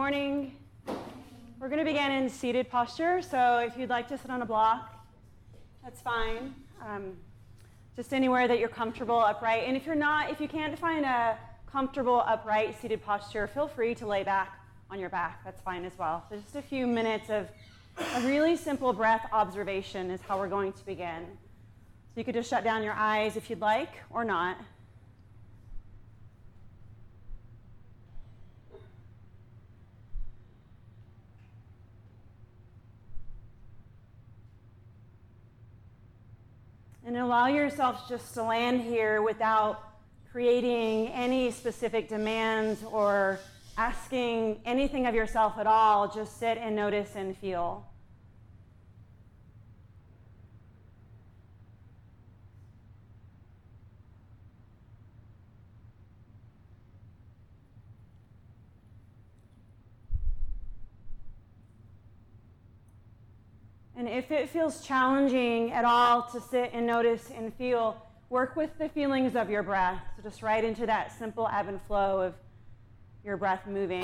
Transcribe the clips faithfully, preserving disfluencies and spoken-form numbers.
morning. We're going to begin in seated posture, so if you'd like to sit on a block, that's fine. Um, just anywhere that you're comfortable upright. And if you're not, if you can't find a comfortable upright seated posture, feel free to lay back on your back. That's fine as well. So just a few minutes of a really simple breath observation is how we're going to begin. So you could just shut down your eyes if you'd like, or not. And allow yourself just to land here without creating any specific demands or asking anything of yourself at all. Just sit and notice and feel. And if it feels challenging at all to sit and notice and feel, work with the feelings of your breath. So just right into that simple ebb and flow of your breath moving.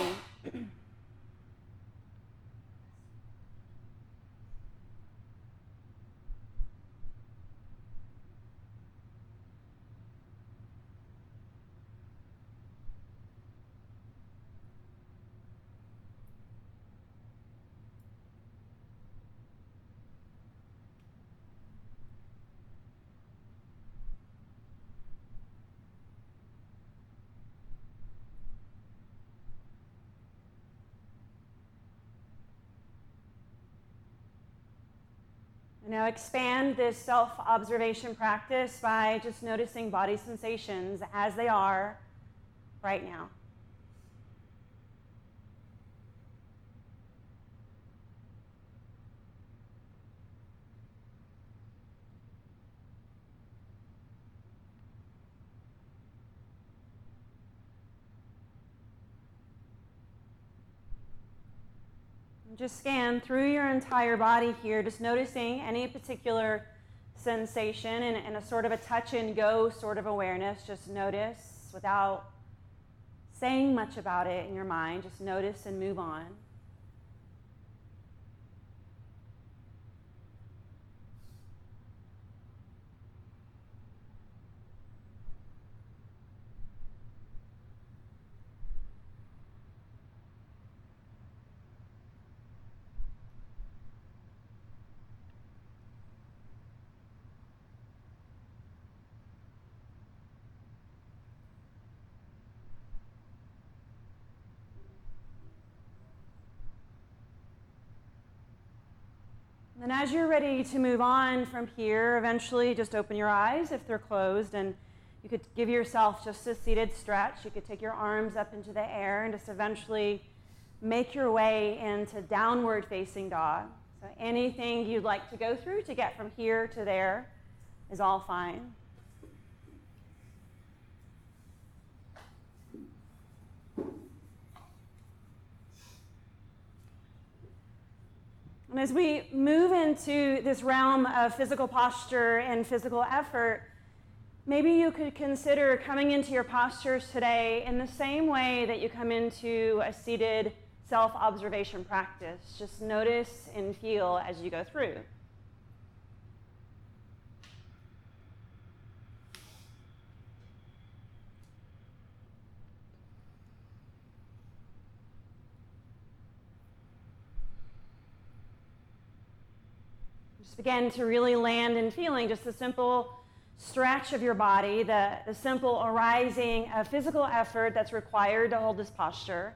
Now expand this self-observation practice by just noticing body sensations as they are right now. Just scan through your entire body here, just noticing any particular sensation and, and a sort of a touch and go sort of awareness. Just notice without saying much about it in your mind. Just notice and move on. And as you're ready to move on from here, eventually just open your eyes if they're closed, and you could give yourself just a seated stretch. You could take your arms up into the air and just eventually make your way into downward facing dog. So anything you'd like to go through to get from here to there is all fine. And as we move into this realm of physical posture and physical effort, maybe you could consider coming into your postures today in the same way that you come into a seated self-observation practice. Just notice and feel as you go through. Begin to really land in feeling just the simple stretch of your body, the, the simple arising of physical effort that's required to hold this posture.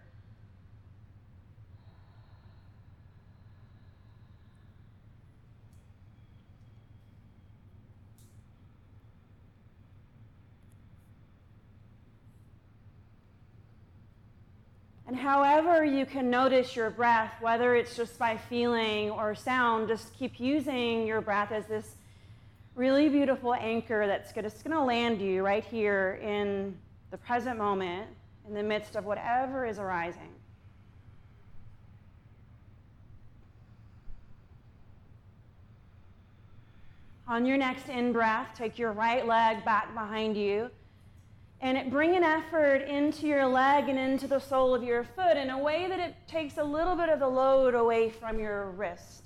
And however you can notice your breath, whether it's just by feeling or sound, just keep using your breath as this really beautiful anchor that's just going to land you right here in the present moment, in the midst of whatever is arising. On your next in-breath, take your right leg back behind you. And it bring an effort into your leg and into the sole of your foot in a way that it takes a little bit of the load away from your wrist.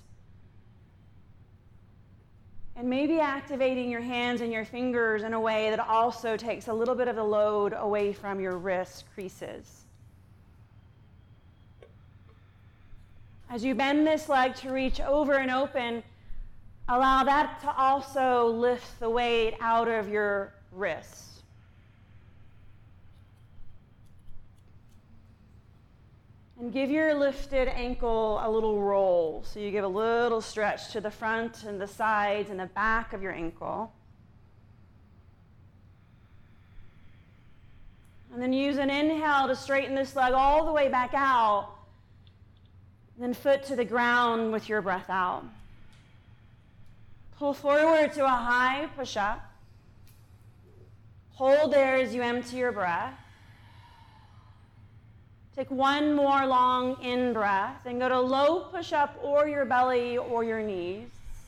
And maybe activating your hands and your fingers in a way that also takes a little bit of the load away from your wrist creases. As you bend this leg to reach over and open, allow that to also lift the weight out of your wrist. And give your lifted ankle a little roll. So you give a little stretch to the front and the sides and the back of your ankle. And then use an inhale to straighten this leg all the way back out. Then foot to the ground with your breath out. Pull forward to a high push-up. Hold there as you empty your breath. Take one more long in-breath and go to low push-up or your belly or your knees.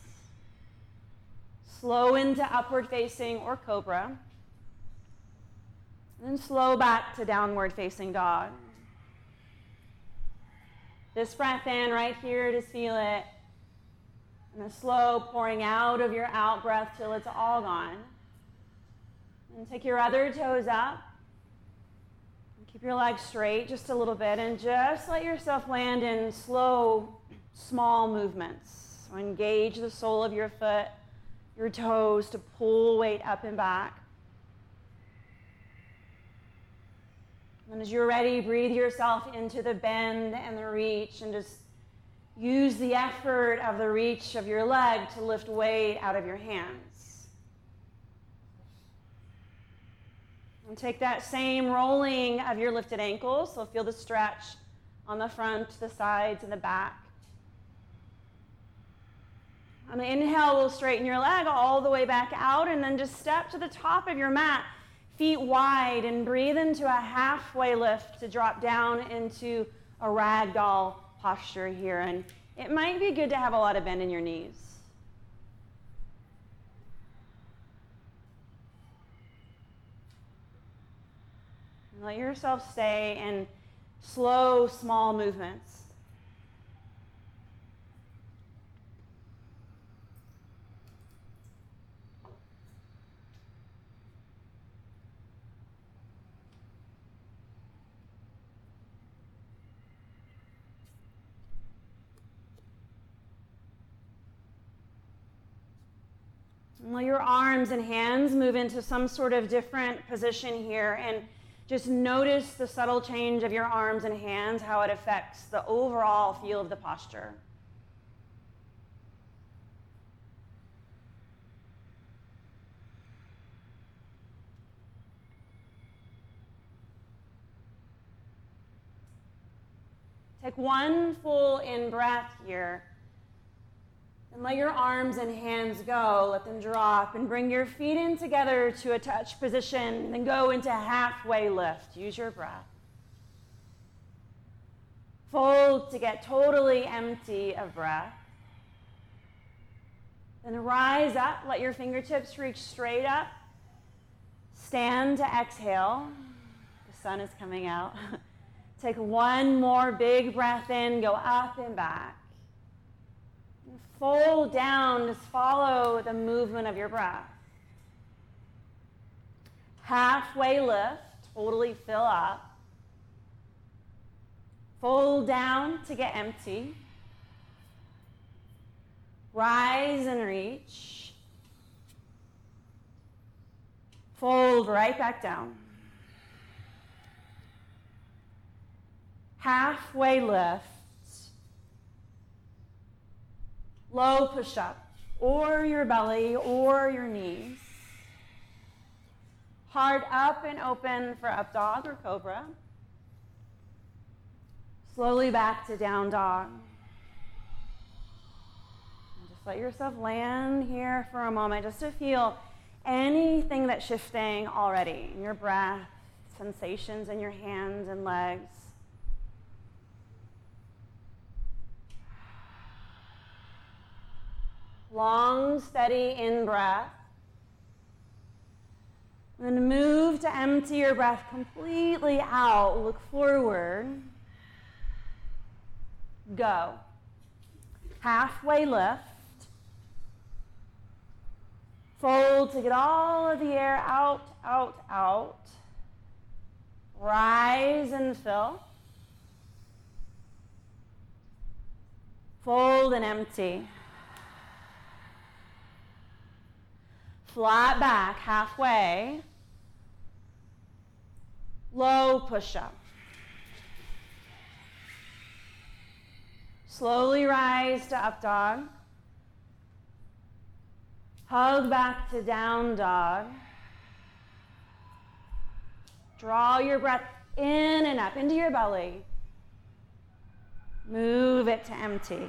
Slow into upward facing or cobra. And then slow back to downward facing dog. This breath in right here, just feel it. And a slow pouring out of your out breath till it's all gone. And take your other toes up. Keep your legs straight just a little bit and just let yourself land in slow, small movements. So engage the sole of your foot, your toes to pull weight up and back. And as you're ready, breathe yourself into the bend and the reach and just use the effort of the reach of your leg to lift weight out of your hands. And take that same rolling of your lifted ankles, so feel the stretch on the front, the sides, and the back. On the inhale, we'll straighten your leg all the way back out, and then just step to the top of your mat, feet wide, and breathe into a halfway lift to drop down into a ragdoll posture here. And it might be good to have a lot of bend in your knees. Let yourself stay in slow, small movements. And let your arms and hands move into some sort of different position here, and just notice the subtle change of your arms and hands, how it affects the overall feel of the posture. Take one full in-breath here. And let your arms and hands go. Let them drop. And bring your feet in together to a touch position. Then go into halfway lift. Use your breath. Fold to get totally empty of breath. Then rise up. Let your fingertips reach straight up. Stand to exhale. The sun is coming out. Take one more big breath in. Go up and back. Fold down, just follow the movement of your breath. Halfway lift, totally fill up. Fold down to get empty. Rise and reach. Fold right back down. Halfway lift. Low push-up, or your belly, or your knees. Heart up and open for up dog or cobra. Slowly back to down dog. And just let yourself land here for a moment, just to feel anything that's shifting already in your breath, sensations in your hands and legs. Long, steady in-breath. Then move to empty your breath completely out. Look forward. Go. Halfway lift. Fold to get all of the air out, out, out. Rise and fill. Fold and empty. Flat back, halfway. Low push-up. Slowly rise to up dog. Hug back to down dog. Draw your breath in and up into your belly. Move it to empty.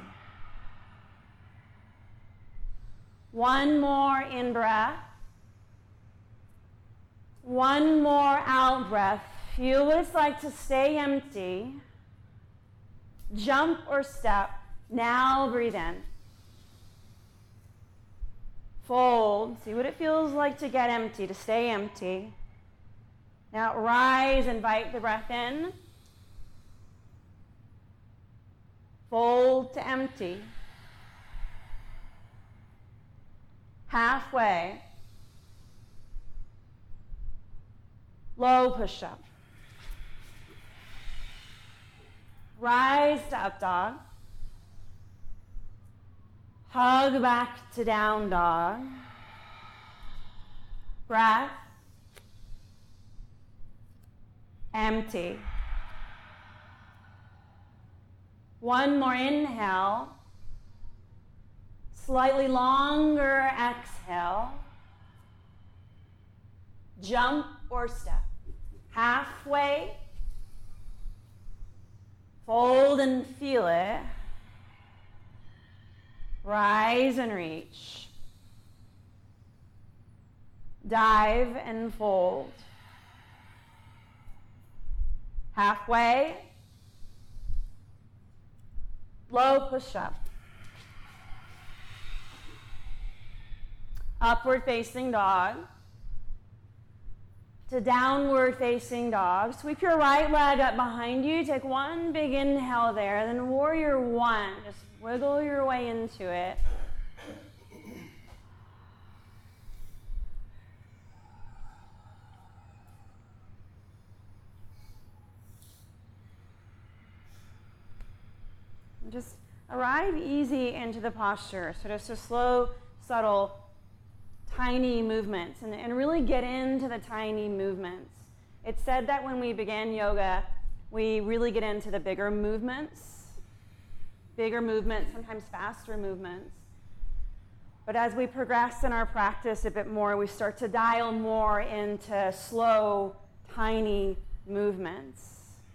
One more in breath. One more out breath. Feel what it's like to stay empty. Jump or step. Now breathe in. Fold. See what it feels like to get empty, to stay empty. Now rise, invite the breath in. Fold to empty. Halfway. Low push-up. Rise to up dog. Hug back to down dog. Breath. Empty. One more inhale. Slightly longer exhale. Jump or step. Halfway. Fold and feel it. Rise and reach. Dive and fold. Halfway. Low push-up. Upward facing dog. To downward facing dog. Sweep your right leg up behind you. Take one big inhale there. Then warrior one. Just wiggle your way into it. Just arrive easy into the posture. So just a slow, subtle, tiny movements, and, and really get into the tiny movements. It's said that when we begin yoga, we really get into the bigger movements, bigger movements, sometimes faster movements. But as we progress in our practice a bit more, we start to dial more into slow, tiny movements.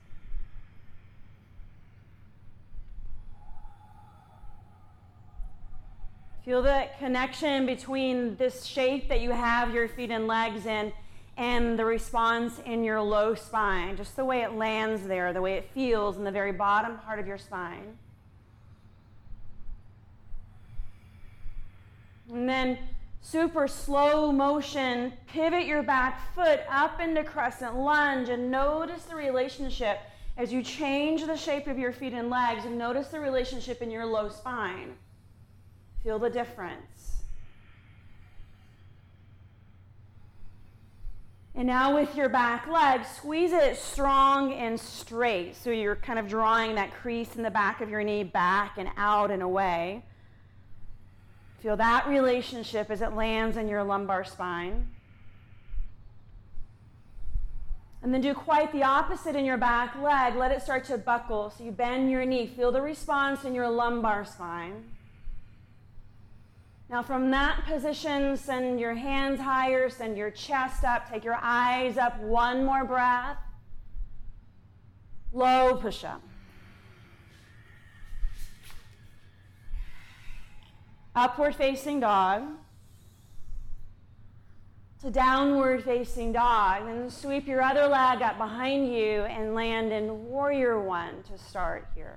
Feel the connection between this shape that you have your feet and legs in and the response in your low spine, just the way it lands there, the way it feels in the very bottom part of your spine. And then super slow motion, pivot your back foot up into crescent lunge and notice the relationship as you change the shape of your feet and legs, and notice the relationship in your low spine. Feel the difference. And now with your back leg, squeeze it strong and straight. So you're kind of drawing that crease in the back of your knee back and out and away. Feel that relationship as it lands in your lumbar spine. And then do quite the opposite in your back leg. Let it start to buckle. So you bend your knee. Feel the response in your lumbar spine. Now from that position, send your hands higher, send your chest up, take your eyes up, one more breath. Low push-up. Upward facing dog. To downward facing dog. Then sweep your other leg up behind you and land in warrior one to start here.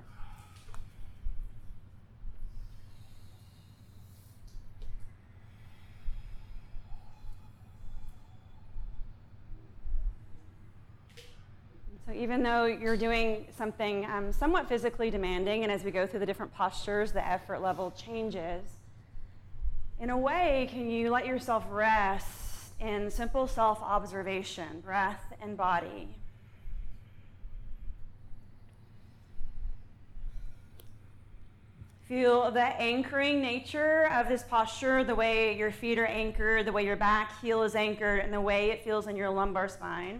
So even though you're doing something um, somewhat physically demanding, and as we go through the different postures, the effort level changes, in a way, can you let yourself rest in simple self-observation, breath and body? Feel the anchoring nature of this posture, the way your feet are anchored, the way your back heel is anchored, and the way it feels in your lumbar spine.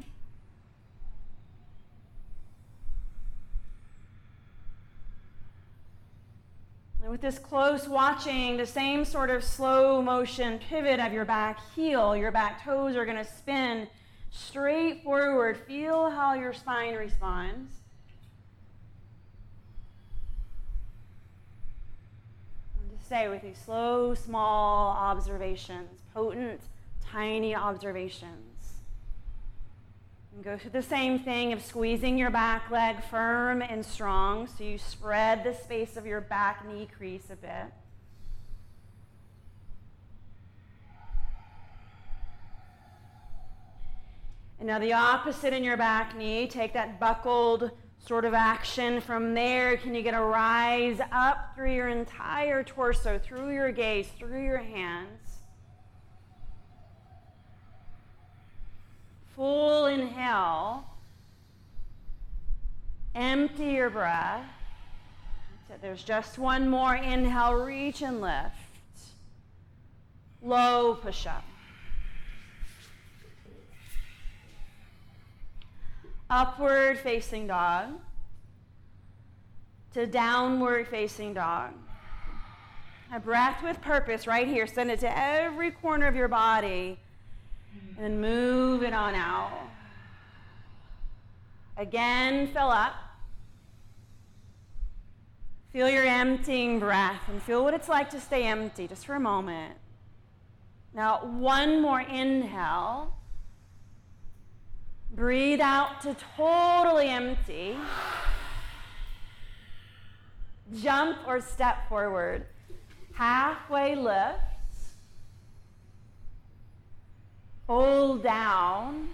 And with this close watching, the same sort of slow motion pivot of your back heel, your back toes are going to spin straight forward. Feel how your spine responds. And to stay with these slow, small observations, potent, tiny observations. And go through the same thing of squeezing your back leg firm and strong so you spread the space of your back knee crease a bit. And now the opposite in your back knee. Take that buckled sort of action. From there, can you get a rise up through your entire torso, through your gaze, through your hands? Full inhale. Empty your breath. That's it. There's just one more inhale. Reach and lift. Low push-up. Upward facing dog to downward facing dog. A breath with purpose right here. Send it to every corner of your body. And move it on out. Again, fill up. Feel your emptying breath and feel what it's like to stay empty just for a moment. Now, one more inhale. Breathe out to totally empty. Jump or step forward. Halfway lift. Fold down,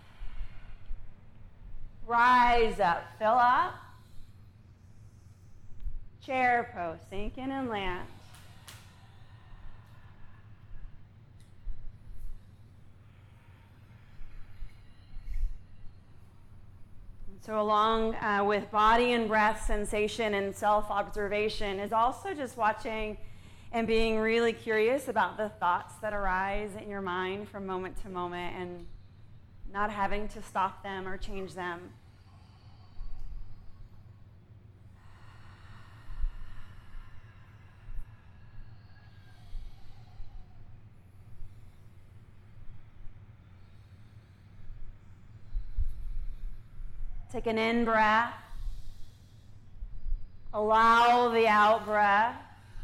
rise up, fill up, chair pose, sink in and land. And so along uh, with body and breath sensation and self-observation is also just watching and being really curious about the thoughts that arise in your mind from moment to moment and not having to stop them or change them. Take an in breath. Allow the out breath.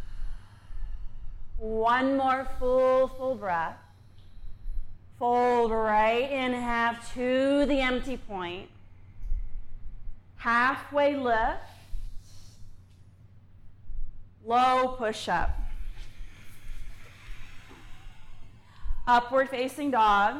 One more full, full breath. Fold right in half to the empty point. Halfway lift. Low push-up. Upward facing dog.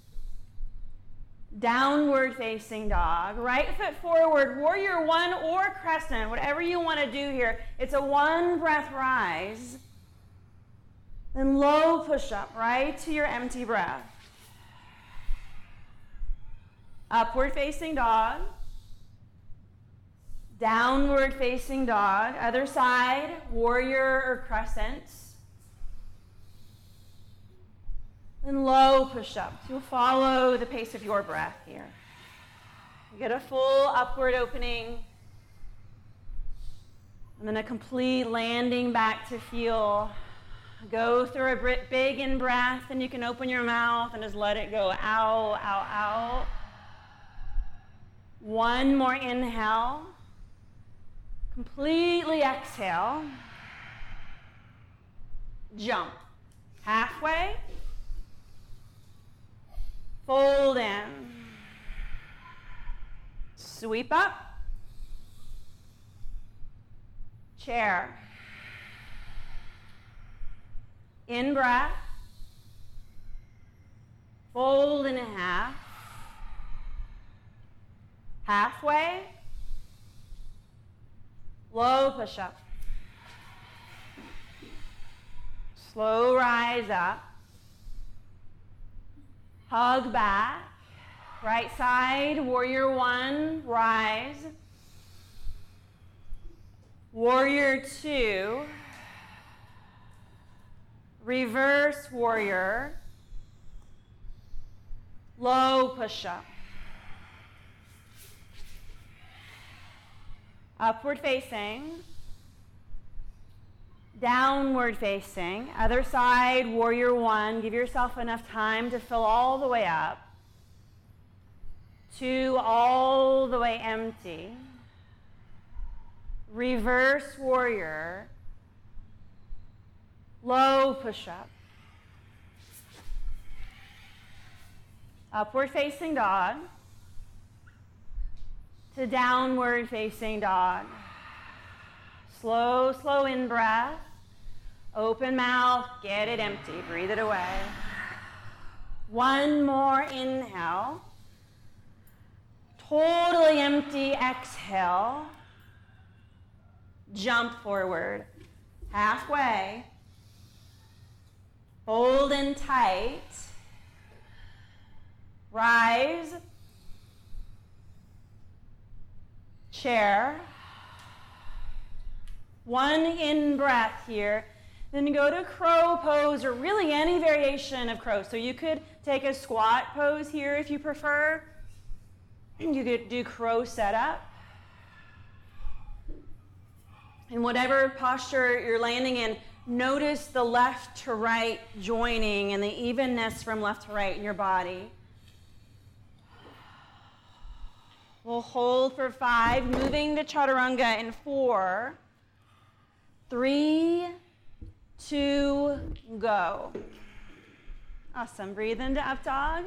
Downward facing dog. Right foot forward, warrior one or crescent, whatever you want to do here. It's a one breath rise. Then low push-up, right to your empty breath. Upward facing dog. Downward facing dog. Other side, warrior or crescent. Then low push-up. You'll follow the pace of your breath here. You get a full upward opening. And then a complete landing back to feel. Go through a big in-breath, and you can open your mouth and just let it go out, out, out. One more inhale. Completely exhale. Jump. Halfway. Fold in. Sweep up. Chair. In breath. Fold in half. Halfway. Low push-up. Slow rise up. Hug back. Right side, warrior one, rise. Warrior two. Reverse warrior. Low push-up. Upward facing. Downward facing. Other side, warrior one. Give yourself enough time to fill all the way up. Two, all the way empty. Reverse warrior. Low push-up. Upward facing dog to downward facing dog. Slow, slow in-breath. Open mouth, get it empty, breathe it away. One more inhale. Totally empty exhale. Jump forward. Halfway. Fold in tight. Rise. Chair. One in breath here. Then go to crow pose, or really any variation of crow. So you could take a squat pose here if you prefer. You could do crow setup. In whatever posture you're landing in, notice the left to right joining and the evenness from left to right in your body. We'll hold for five, moving to chaturanga in four, three, two, go. Awesome. Breathe into up dog.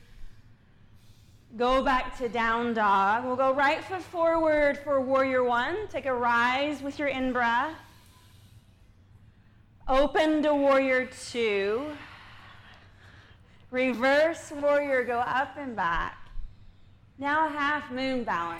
Go back to down dog. We'll go right foot forward for warrior one. Take a rise with your in-breath. Open to warrior two. Reverse warrior, go up and back. Now half moon balance.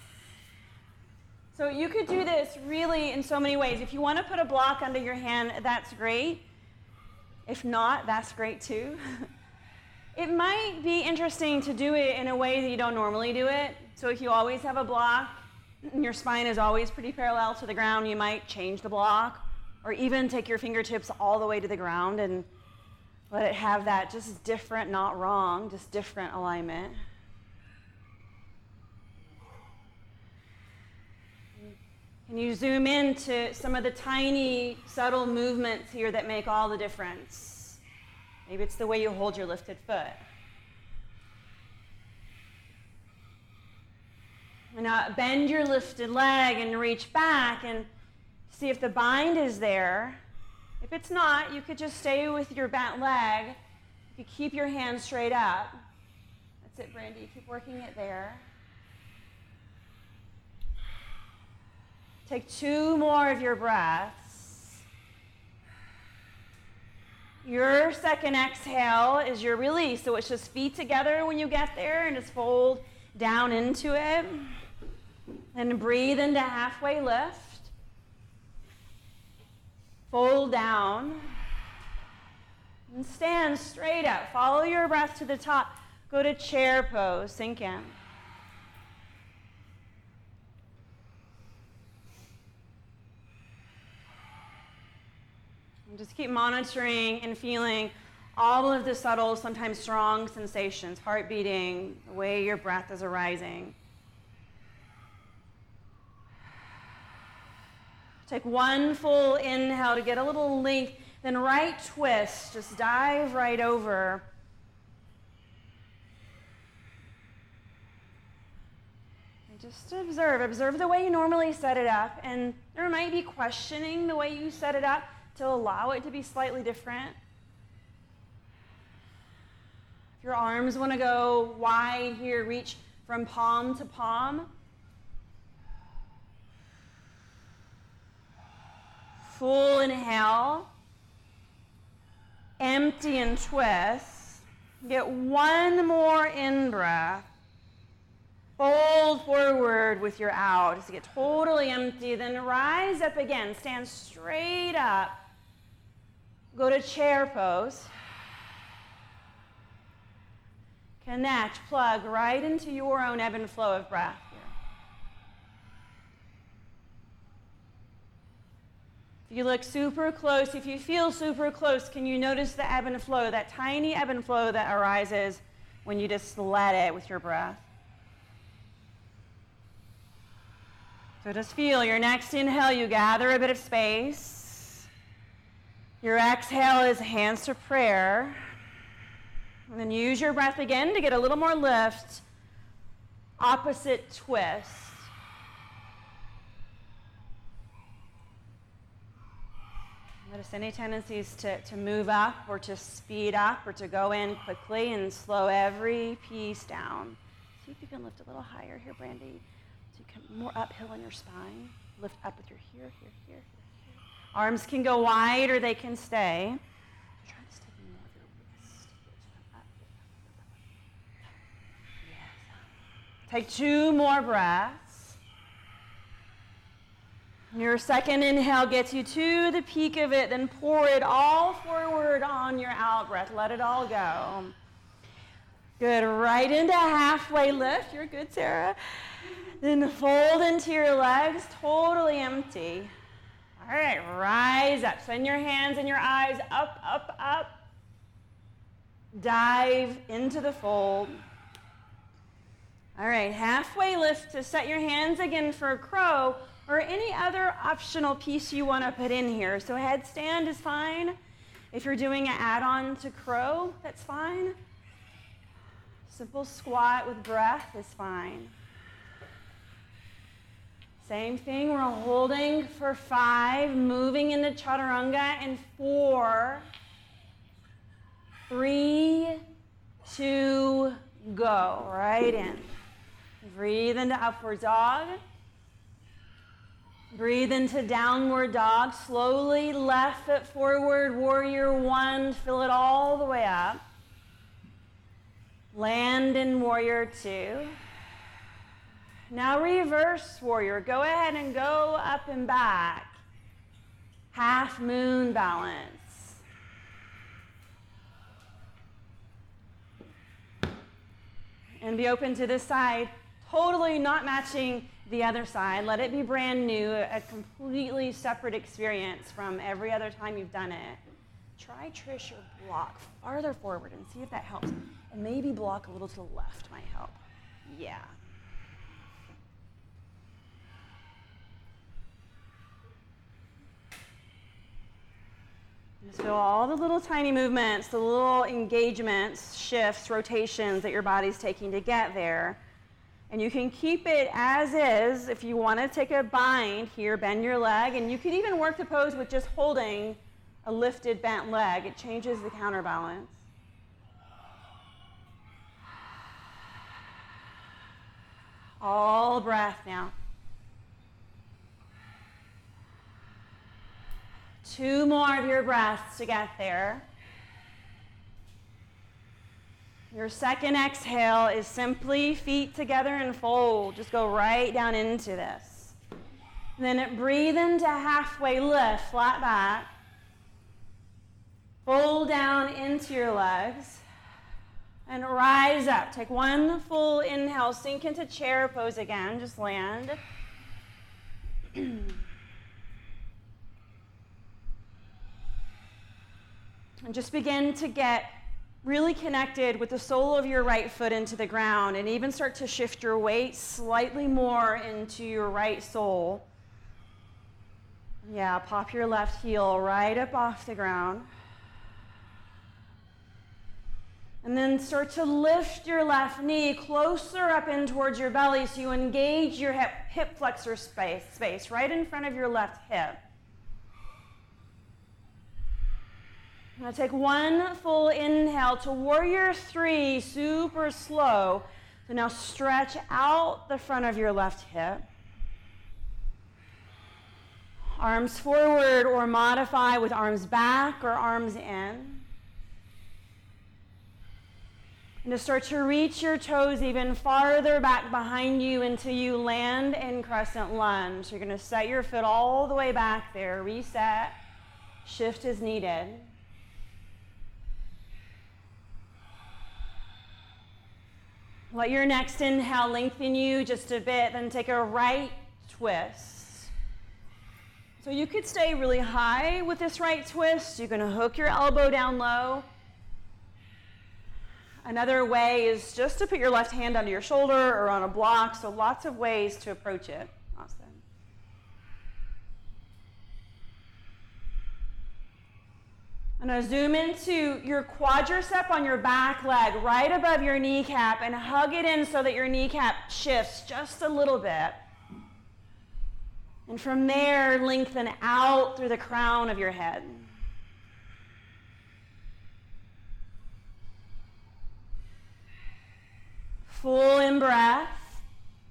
So you could do this really in so many ways. If you want to put a block under your hand, that's great. If not, that's great too. It might be interesting to do it in a way that you don't normally do it. So if you always have a block and your spine is always pretty parallel to the ground, you might change the block, or even take your fingertips all the way to the ground and let it have that just different, not wrong, just different alignment. Can you zoom into some of the tiny, subtle movements here that make all the difference? Maybe it's the way you hold your lifted foot. And now bend your lifted leg and reach back and see if the bind is there. If it's not, you could just stay with your bent leg. You could keep your hands straight up. That's it, Brandy. Keep working it there. Take two more of your breaths. Your second exhale is your release. So it's just feet together when you get there and just fold down into it. And breathe into halfway lift. Fold down. And stand straight up. Follow your breath to the top. Go to chair pose. Sink in. Just keep monitoring and feeling all of the subtle, sometimes strong sensations, heart beating, the way your breath is arising. Take one full inhale to get a little length, then right twist, just dive right over. And just observe, observe the way you normally set it up, and there might be questioning the way you set it up to allow it to be slightly different. If your arms want to go wide here, reach from palm to palm. Full inhale. Empty and twist. Get one more in-breath. Fold forward with your out. Just get totally empty. Then rise up again. Stand straight up. Go to chair pose. Connect, plug right into your own ebb and flow of breath here. If you look super close, if you feel super close, can you notice the ebb and flow, that tiny ebb and flow that arises when you just let it with your breath? So just feel your next inhale, you gather a bit of space. Your exhale is hands to prayer. And then use your breath again to get a little more lift. Opposite twist. Notice any tendencies to, to move up or to speed up or to go in quickly, and slow every piece down. See if you can lift a little higher here, Brandy. So you come more uphill in your spine. Lift up with your here, here, here, here, here. Arms can go wide or they can stay. Try to stay more of your wrist. Up. Yes. Take two more breaths. Your second inhale gets you to the peak of it, then pour it all forward on your out breath. Let it all go. Good. Right into halfway lift. You're good, Sarah. Then fold into your legs, totally empty. All right, rise up. Send your hands and your eyes up, up, up. Dive into the fold. All right, halfway lift to set your hands again for a crow, or any other optional piece you want to put in here. So headstand is fine. If you're doing an add-on to crow, that's fine. Simple squat with breath is fine. Same thing, we're holding for five, moving into chaturanga in four, three, two, go. Right in. Breathe into upward dog. Breathe into downward dog. Slowly left foot forward, warrior one. Fill it all the way up. Land in warrior two. Now reverse warrior. Go ahead and go up and back. Half moon balance. And be open to this side. Totally not matching the other side. Let it be brand new, a completely separate experience from every other time you've done it. Try, Trish, your block farther forward and see if that helps. And maybe block a little to the left might help. Yeah. Just feel all the little tiny movements, the little engagements, shifts, rotations that your body's taking to get there. And you can keep it as is. If you want to take a bind here, bend your leg, and you could even work the pose with just holding a lifted, bent leg. It changes the counterbalance. All breath now. Two more of your breaths to get there. Your second exhale is simply feet together and fold. Just go right down into this. And then breathe into halfway lift, flat back. Fold down into your legs. And rise up. Take one full inhale. Sink into chair pose again. Just land. And just begin to get really connected with the sole of your right foot into the ground, and even start to shift your weight slightly more into your right sole. Yeah, pop your left heel right up off the ground. And then start to lift your left knee closer up in towards your belly so you engage your hip, hip flexor space, space right in front of your left hip. Now take one full inhale to warrior three, super slow. So now stretch out the front of your left hip. Arms forward, or modify with arms back or arms in. And to start to reach your toes even farther back behind you until you land in crescent lunge. So you're going to set your foot all the way back there, reset, shift as needed. Let your next inhale lengthen you just a bit, then take a right twist. So you could stay really high with this right twist. You're going to hook your elbow down low. Another way is just to put your left hand under your shoulder or on a block, so lots of ways to approach it. Awesome. I'm going to zoom into your quadricep on your back leg, right above your kneecap, and hug it in so that your kneecap shifts just a little bit. And from there, lengthen out through the crown of your head. Full in breath.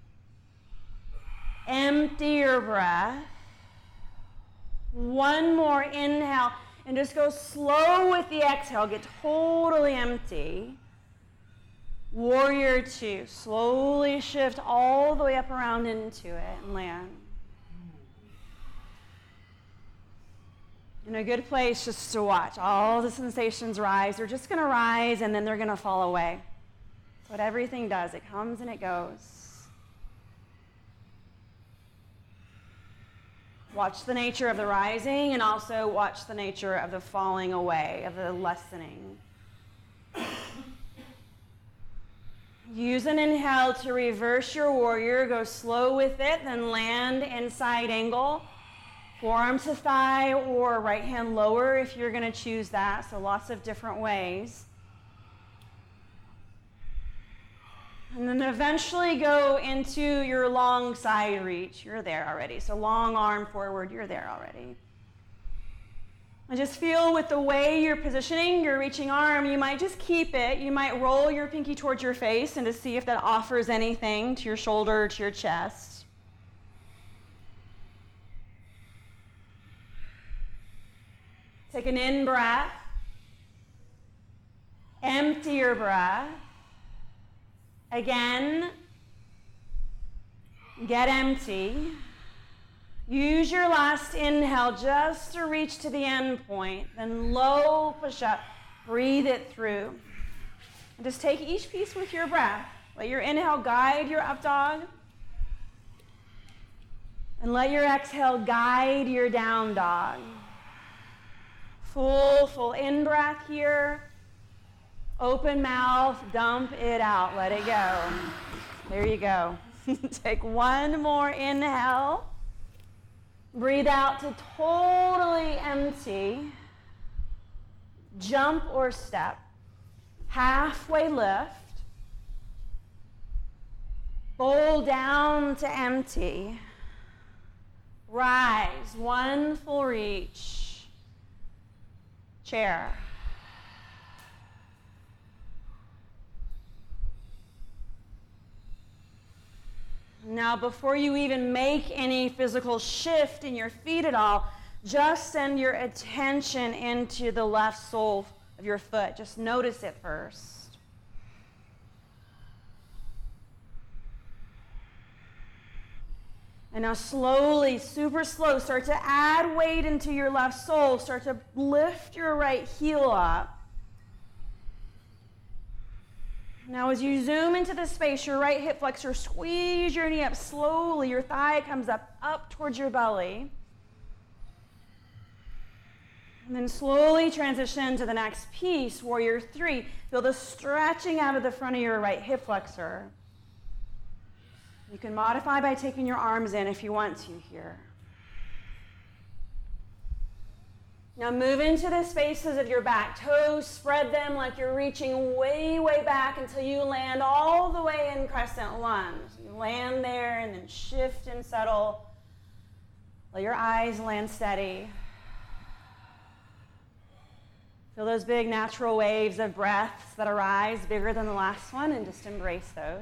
Empty your breath. One more inhale. And just go slow with the exhale. Get totally empty. Warrior two. Slowly shift all the way up around into it and land. In a good place just to watch. All the sensations rise. They're just going to rise and then they're going to fall away. That's what everything does. It comes and it goes. Watch the nature of the rising and also watch the nature of the falling away, of the lessening. Use an inhale to reverse your warrior. Go slow with it, then land in side angle. Forearm to thigh or right hand lower if you're going to choose that. So lots of different ways. And then eventually go into your long side reach. You're there already. So long arm forward, you're there already. And just feel with the way you're positioning your reaching arm, you might just keep it. You might roll your pinky towards your face and to see if that offers anything to your shoulder, to your chest. Take an in breath. Empty your breath. Again, get empty. Use your last inhale just to reach to the end point. Then low push up. Breathe it through. And just take each piece with your breath. Let your inhale guide your up dog. And let your exhale guide your down dog. Full, full in breath here. Open mouth, dump it out, let it go. There you go. Take one more inhale. Breathe out to totally empty. Jump or step. Halfway lift. Bowl down to empty. Rise, one full reach. Chair. Now, before you even make any physical shift in your feet at all, just send your attention into the left sole of your foot. Just notice it first. And now slowly, super slow, start to add weight into your left sole. Start to lift your right heel up. Now as you zoom into the space, your right hip flexor, squeeze your knee up slowly. Your thigh comes up, up towards your belly. And then slowly transition to the next piece, warrior three. Feel the stretching out of the front of your right hip flexor. You can modify by taking your arms in if you want to here. Now move into the spaces of your back toes. Spread them like you're reaching way, way back until you land all the way in crescent lunge. You land there and then shift and settle. Let your eyes land steady. Feel those big natural waves of breaths that arise bigger than the last one and just embrace those.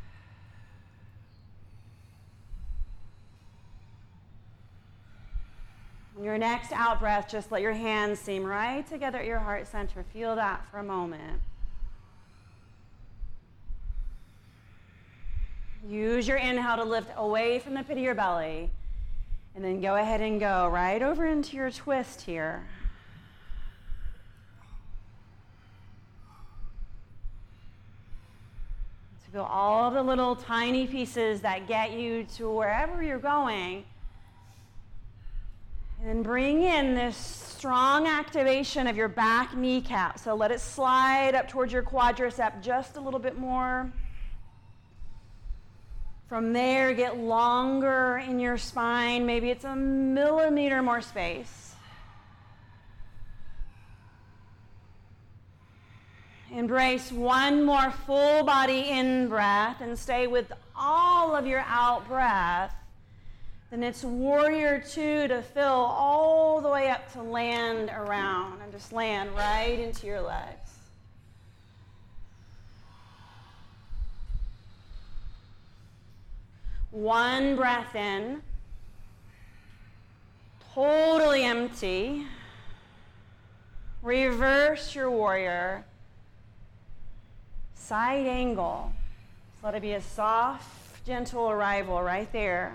Your next out breath, just let your hands seam right together at your heart center. Feel that for a moment. Use your inhale to lift away from the pit of your belly. And then go ahead and go right over into your twist here. So feel all of the little tiny pieces that get you to wherever you're going. And then bring in this strong activation of your back kneecap. So let it slide up towards your quadricep just a little bit more. From there, get longer in your spine. Maybe it's a millimeter more space. Embrace one more full body in breath and stay with all of your out breath. Then it's warrior two to fill all the way up to land around and just land right into your legs. One breath in, totally empty. Reverse your warrior. Side angle. So let it be a soft, gentle arrival right there.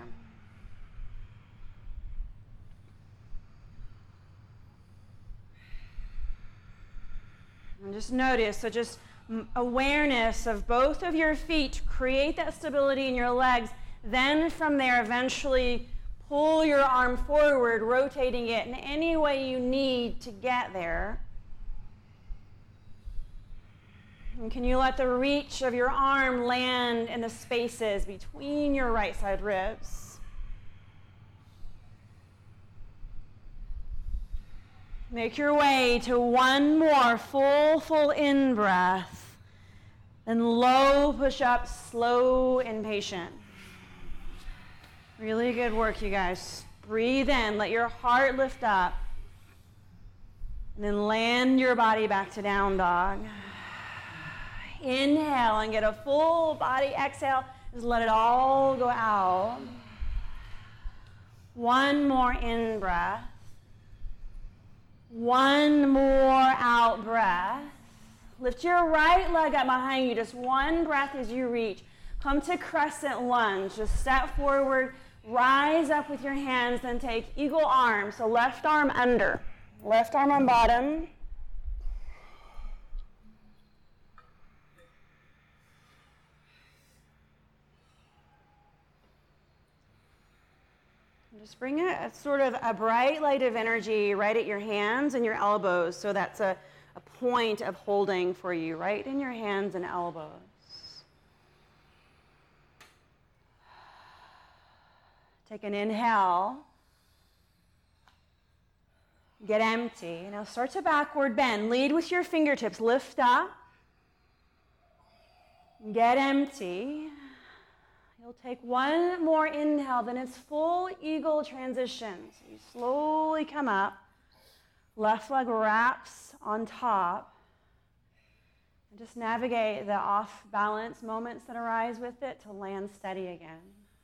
And just notice, so just awareness of both of your feet to create that stability in your legs. Then from there, eventually pull your arm forward, rotating it in any way you need to get there. And can you let the reach of your arm land in the spaces between your right side ribs? Make your way to one more full, full in-breath. Then low push-up, slow and patient. Really good work, you guys. Breathe in, let your heart lift up. And then land your body back to down dog. Inhale and get a full body exhale. Just let it all go out. One more in breath. One more out breath. Lift your right leg up behind you. Just one breath as you reach. Come to crescent lunge. Just step forward. Rise up with your hands, then take eagle arm. So left arm under, left arm on bottom. And just bring a, a sort of a bright light of energy right at your hands and your elbows. So that's a, a point of holding for you, right in your hands and elbows. Take an inhale. Get empty. Now start to backward bend. Lead with your fingertips. Lift up. Get empty. You'll take one more inhale, then it's full eagle transition. So you slowly come up. Left leg wraps on top. And just navigate the off-balance moments that arise with it to land steady again.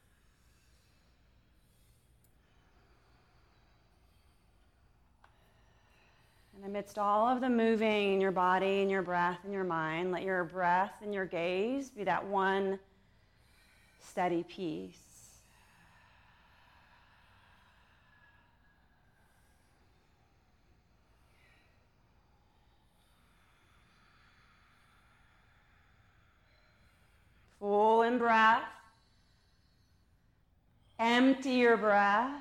And amidst all of the moving in your body and your breath and your mind, let your breath and your gaze be that one steady piece. Full in breath. Empty your breath.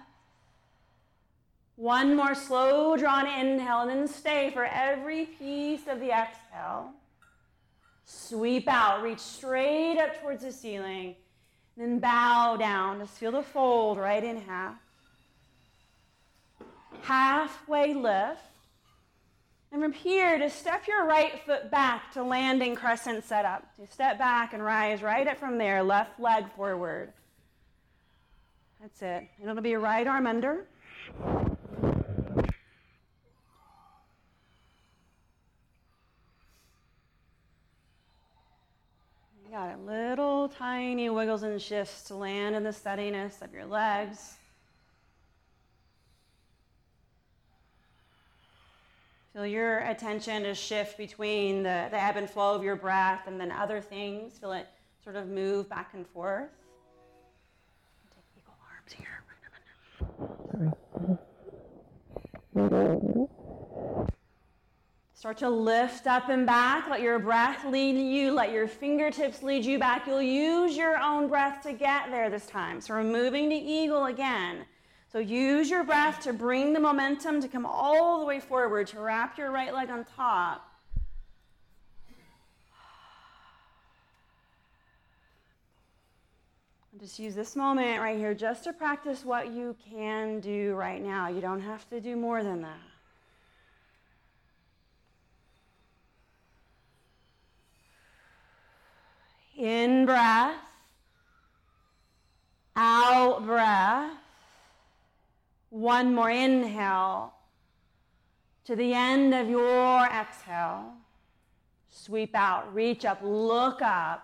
One more slow drawn inhale, and then stay for every piece of the exhale. Sweep out, reach straight up towards the ceiling, then bow down. Just feel the fold right in half. Halfway lift. And from here, just step your right foot back to landing crescent setup. So step back and rise right up from there, left leg forward. That's it. And it'll be right arm under. You got it. Little tiny wiggles and shifts to land in the steadiness of your legs. Feel your attention to shift between the, the ebb and flow of your breath and then other things. Feel it sort of move back and forth. Take eagle arms here. Start to lift up and back. Let your breath lead you. Let your fingertips lead you back. You'll use your own breath to get there this time. So we're moving to eagle again. So use your breath to bring the momentum to come all the way forward, to wrap your right leg on top. And just use this moment right here just to practice what you can do right now. You don't have to do more than that. In breath, out breath. One more inhale to the end of your exhale. Sweep out, reach up, look up.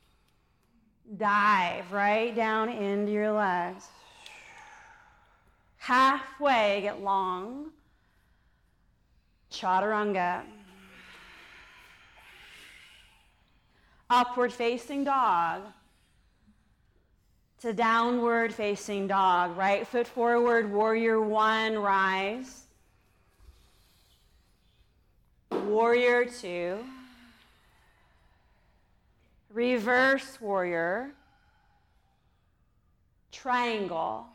Dive right down into your legs. Halfway, get long. Chaturanga. Upward facing dog to downward facing dog. Right foot forward, warrior one, rise. Warrior two. Reverse warrior. Triangle.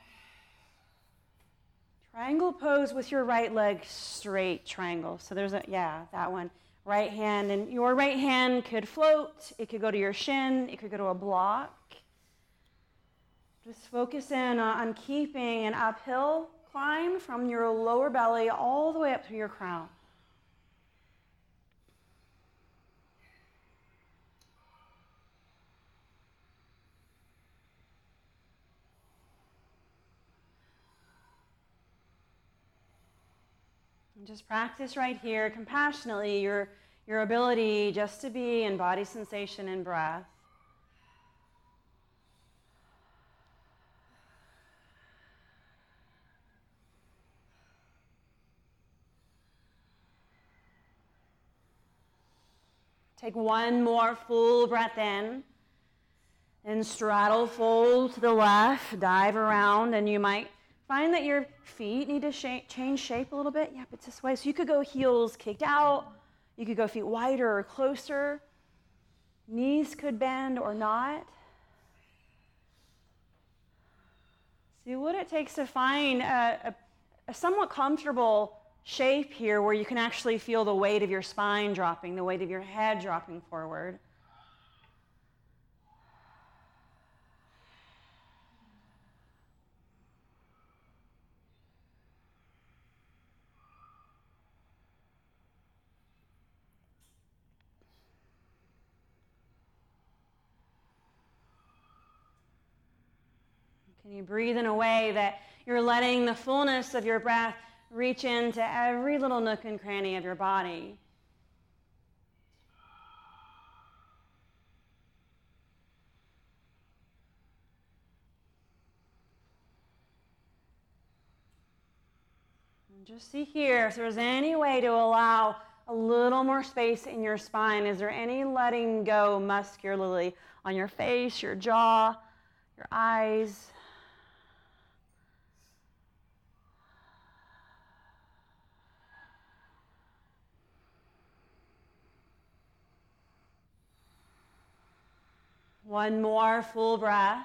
Triangle pose with your right leg straight, triangle. So there's a, yeah, that one. Right hand, and your right hand could float, it could go to your shin, it could go to a block. Just focus in on keeping an uphill climb from your lower belly all the way up to your crown. And just practice right here, compassionately, your, your ability just to be in body sensation and breath. Take one more full breath in. And straddle, fold to the left, dive around, and you might find that your feet need to shape, change shape a little bit. Yep, it's this way. So you could go heels kicked out. You could go feet wider or closer. Knees could bend or not. See what it takes to find a, a, a somewhat comfortable shape here where you can actually feel the weight of your spine dropping, the weight of your head dropping forward. Can you breathe in a way that you're letting the fullness of your breath reach into every little nook and cranny of your body? And just see here if there's any way to allow a little more space in your spine. Is there any letting go muscularly on your face, your jaw, your eyes? One more full breath.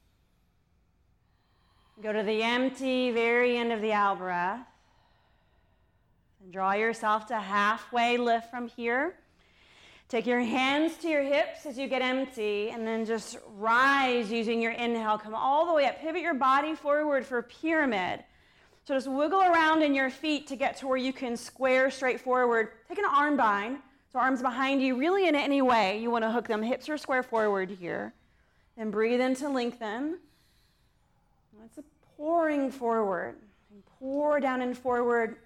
Go to the empty, very end of the out breath. And draw yourself to halfway lift from here. Take your hands to your hips as you get empty, and then just rise using your inhale. Come all the way up. Pivot your body forward for pyramid. So just wiggle around in your feet to get to where you can square straight forward. Take an arm bind. So arms behind you, really in any way you want to hook them. Hips are square forward here. Then breathe in to lengthen. That's a pouring forward. And pour down and forward.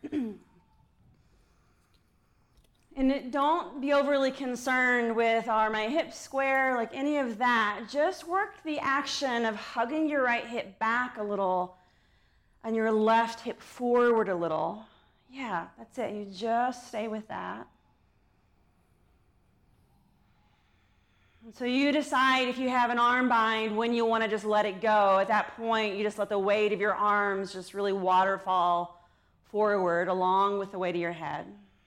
And it, don't be overly concerned with, are my hips square, like any of that. Just work the action of hugging your right hip back a little and your left hip forward a little. Yeah, that's it. You just stay with that. So you decide if you have an arm bind when you want to just let it go. At that point, you just let the weight of your arms just really waterfall forward along with the weight of your head.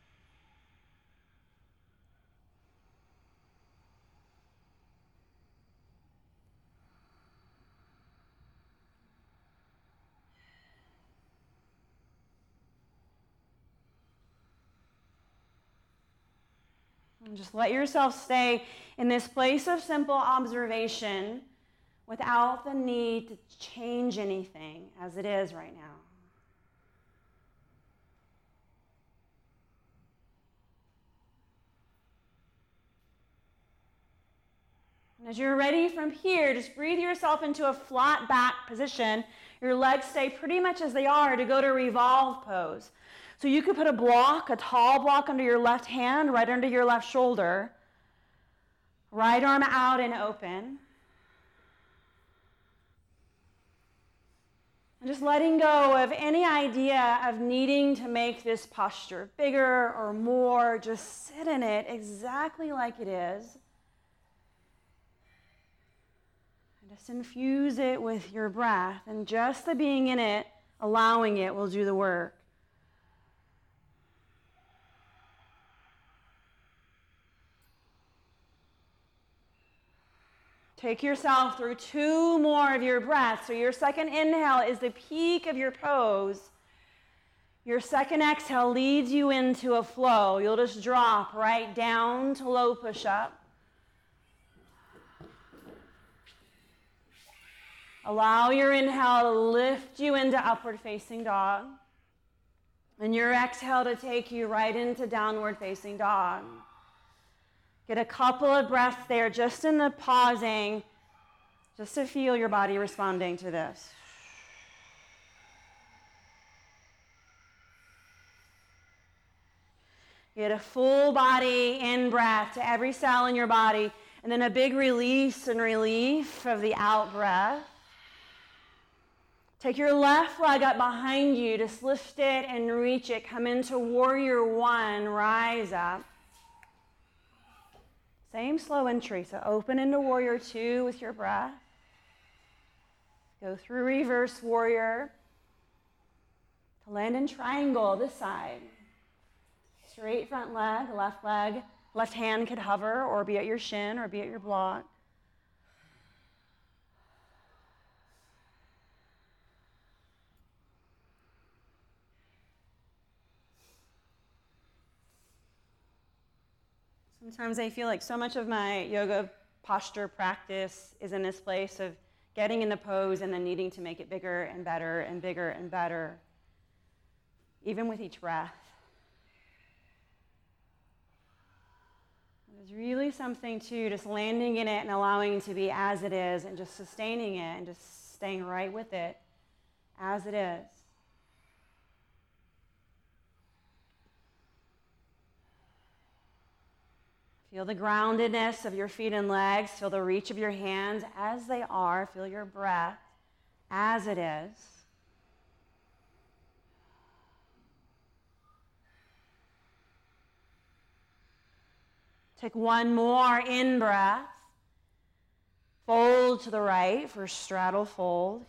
And just let yourself stay in this place of simple observation without the need to change anything as it is right now. And as you're ready from here, just breathe yourself into a flat back position. Your legs stay pretty much as they are to go to revolve pose. So you could put a block, a tall block under your left hand, right under your left shoulder. Right arm out and open. And just letting go of any idea of needing to make this posture bigger or more. Just sit in it exactly like it is. And just infuse it with your breath. And just the being in it, allowing it, will do the work. Take yourself through two more of your breaths. So your second inhale is the peak of your pose. Your second exhale leads you into a flow. You'll just drop right down to low push-up. Allow your inhale to lift you into upward facing dog. And your exhale to take you right into downward facing dog. Get a couple of breaths there, just in the pausing, just to feel your body responding to this. Get a full body in breath to every cell in your body, and then a big release and relief of the out breath. Take your left leg up behind you, just lift it and reach it. Come into warrior one, rise up. Same slow entry, so open into warrior two with your breath. Go through reverse warrior to land in triangle this side. Straight front leg, left leg, left hand could hover or be at your shin or be at your block. Sometimes I feel like so much of my yoga posture practice is in this place of getting in the pose and then needing to make it bigger and better and bigger and better, even with each breath. There's really something to just landing in it and allowing it to be as it is and just sustaining it and just staying right with it as it is. Feel the groundedness of your feet and legs. Feel the reach of your hands as they are. Feel your breath as it is. Take one more in breath. Fold to the right for straddle fold.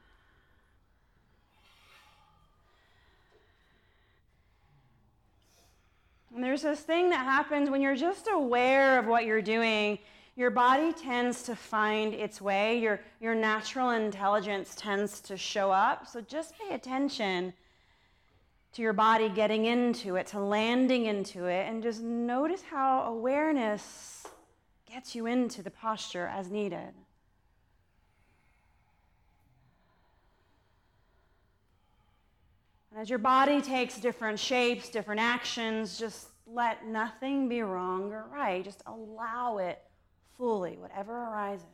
And there's this thing that happens when you're just aware of what you're doing. Your body tends to find its way. Your, your natural intelligence tends to show up. So just pay attention to your body getting into it, to landing into it, and just notice how awareness gets you into the posture as needed. As your body takes different shapes, different actions, just let nothing be wrong or right. Just allow it fully, whatever arises.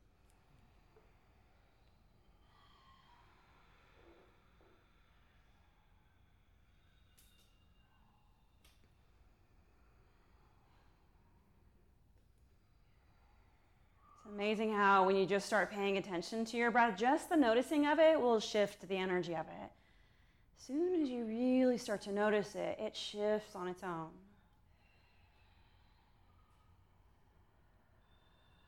It's amazing how when you just start paying attention to your breath, just the noticing of it will shift the energy of it. As soon as you really start to notice it, it shifts on its own.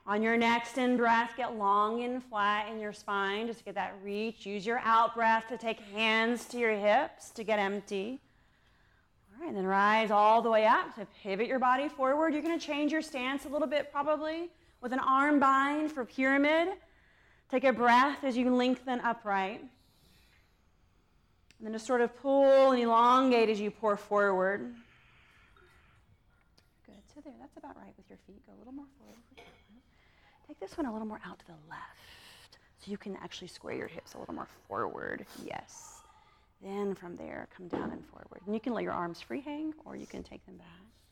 On your next in breath, get long and flat in your spine. Just get that reach. Use your out breath to take hands to your hips to get empty. All right, and then rise all the way up to pivot your body forward. You're going to change your stance a little bit probably with an arm bind for pyramid. Take a breath as you lengthen upright. And then just sort of pull and elongate as you pour forward. Good. So there, that's about right with your feet. Go a little more forward. Take this one a little more out to the left so you can actually square your hips a little more forward. Yes. Then from there, come down and forward. And you can let your arms free hang or you can take them back.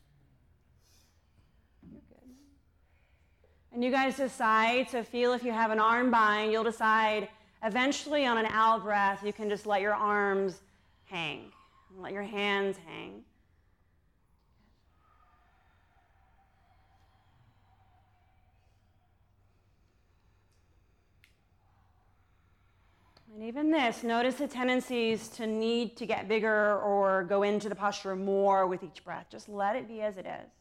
You're good. And you guys decide, so feel if you have an arm bind, you'll decide eventually on an out breath, you can just let your arms hang. Let your hands hang. And even this, notice the tendencies to need to get bigger or go into the posture more with each breath. Just let it be as it is.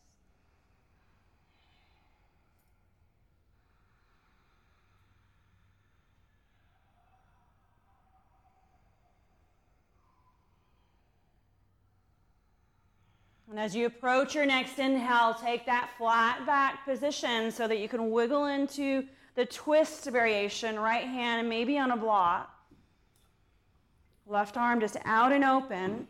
And as you approach your next inhale, take that flat back position so that you can wiggle into the twist variation, right hand maybe on a block. Left arm just out and open.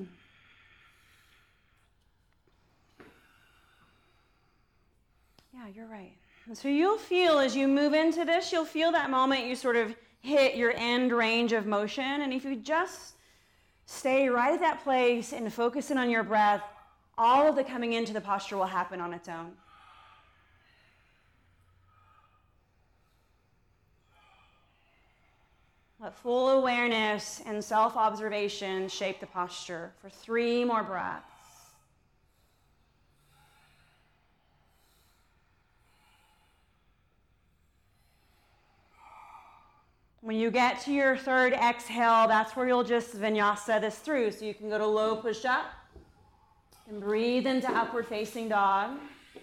Yeah, you're right. And so you'll feel as you move into this, you'll feel that moment you sort of hit your end range of motion. And if you just stay right at that place and focus in on your breath, all of the coming into the posture will happen on its own. Let full awareness and self-observation shape the posture for three more breaths. When you get to your third exhale, that's where you'll just vinyasa this through. So you can go to low push-up and breathe into upward facing dog.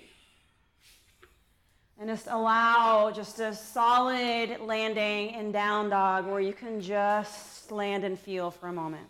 And just allow just a solid landing in down dog where you can just land and feel for a moment.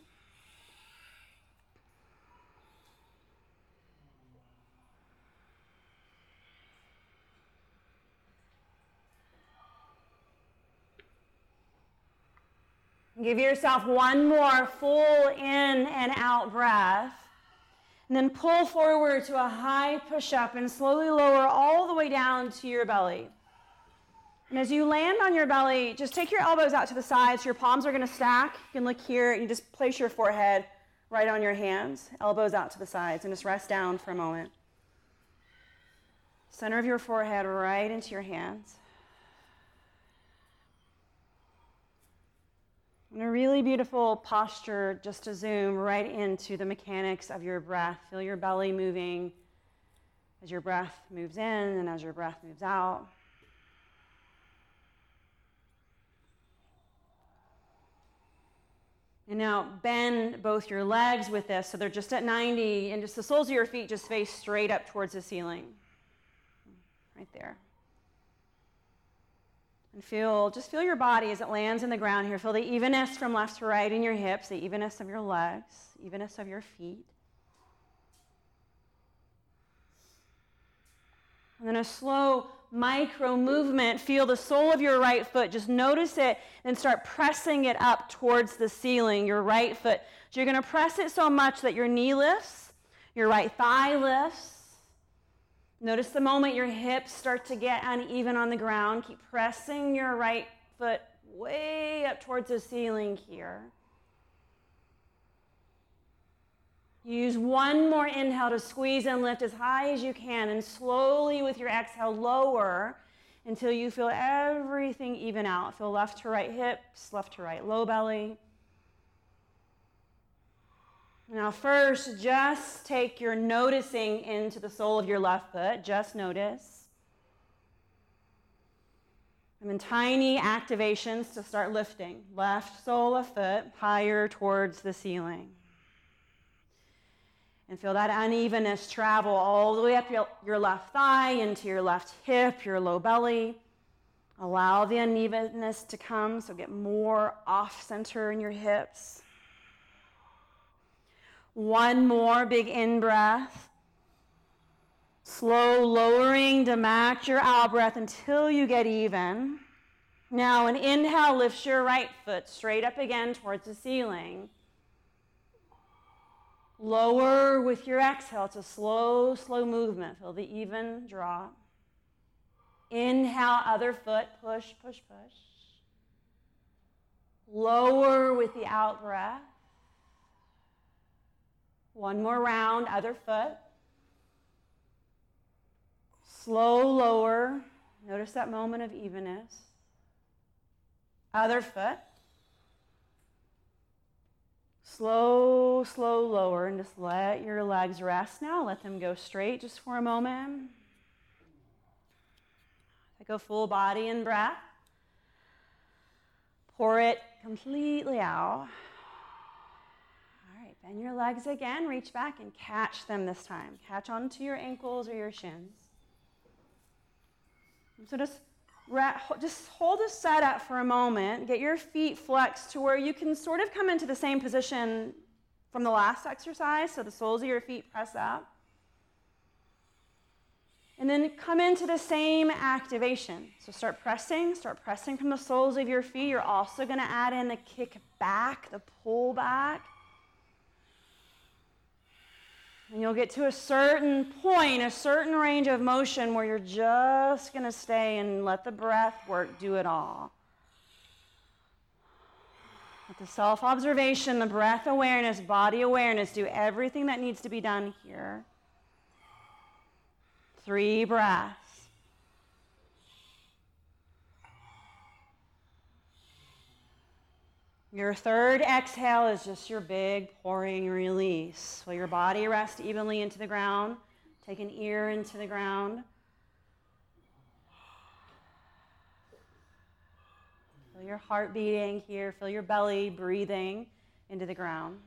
Give yourself one more full in and out breath. And then pull forward to a high push-up and slowly lower all the way down to your belly. And as you land on your belly, just take your elbows out to the sides. Your palms are going to stack. You can look here and you just place your forehead right on your hands, elbows out to the sides, and just rest down for a moment. Center of your forehead right into your hands. And a really beautiful posture just to zoom right into the mechanics of your breath. Feel your belly moving as your breath moves in and as your breath moves out. And now bend both your legs with this so they're just at ninety and just the soles of your feet just face straight up towards the ceiling. Right there. And feel, just feel your body as it lands in the ground here. Feel the evenness from left to right in your hips, the evenness of your legs, evenness of your feet. And then a slow micro movement. Feel the sole of your right foot. Just notice it and start pressing it up towards the ceiling, your right foot. So you're going to press it so much that your knee lifts, your right thigh lifts. Notice the moment your hips start to get uneven on the ground. Keep pressing your right foot way up towards the ceiling here. Use one more inhale to squeeze and lift as high as you can, and slowly with your exhale lower until you feel everything even out. Feel left to right hips, left to right low belly. Now first, just take your noticing into the sole of your left foot. Just notice. And then tiny activations to start lifting. Left sole of foot higher towards the ceiling. And feel that unevenness travel all the way up your, your left thigh, into your left hip, your low belly. Allow the unevenness to come, so get more off-center in your hips. One more big in-breath. Slow lowering to match your out-breath until you get even. Now, an inhale lifts your right foot straight up again towards the ceiling. Lower with your exhale. It's a slow, slow movement. Feel the even drop. Inhale, other foot, push, push, push. Lower with the out breath. One more round, other foot. Slow lower. Notice that moment of evenness. Other foot. Slow, slow lower, and just let your legs rest now. Let them go straight just for a moment. Take a full body in breath. Pour it completely out. All right, bend your legs again. Reach back and catch them this time. Catch onto your ankles or your shins. So just, just hold a setup for a moment. Get your feet flexed to where you can sort of come into the same position from the last exercise, so the soles of your feet press up. And then come into the same activation. So start pressing, start pressing from the soles of your feet. You're also going to add in the kick back, the pull back. And you'll get to a certain point, a certain range of motion where you're just going to stay and let the breath work do it all. Let the self-observation, the breath awareness, body awareness do everything that needs to be done here. Three breaths. Your third exhale is just your big pouring release. Will your body rest evenly into the ground? Take an ear into the ground. Feel your heart beating here. Feel your belly breathing into the ground.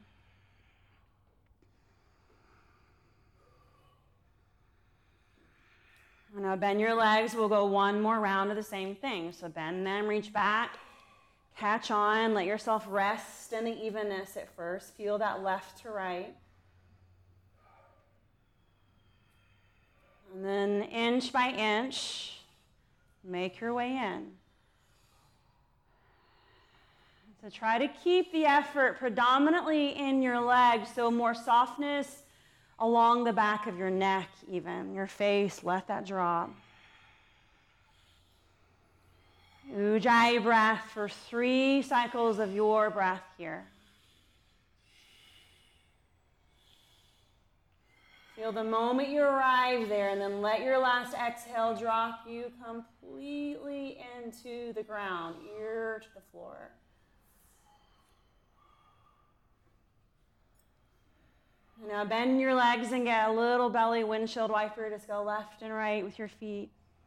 Now bend your legs. We'll go one more round of the same thing. So bend them, reach back, catch on, let yourself rest in the evenness at first. Feel that left to right. And then inch by inch, make your way in. So try to keep the effort predominantly in your legs, so more softness along the back of your neck even, your face, let that drop. Ujjayi breath for three cycles of your breath here. Feel the moment you arrive there, and then let your last exhale drop you completely into the ground, ear to the floor. Now bend your legs and get a little belly windshield wiper. Just go left and right with your feet.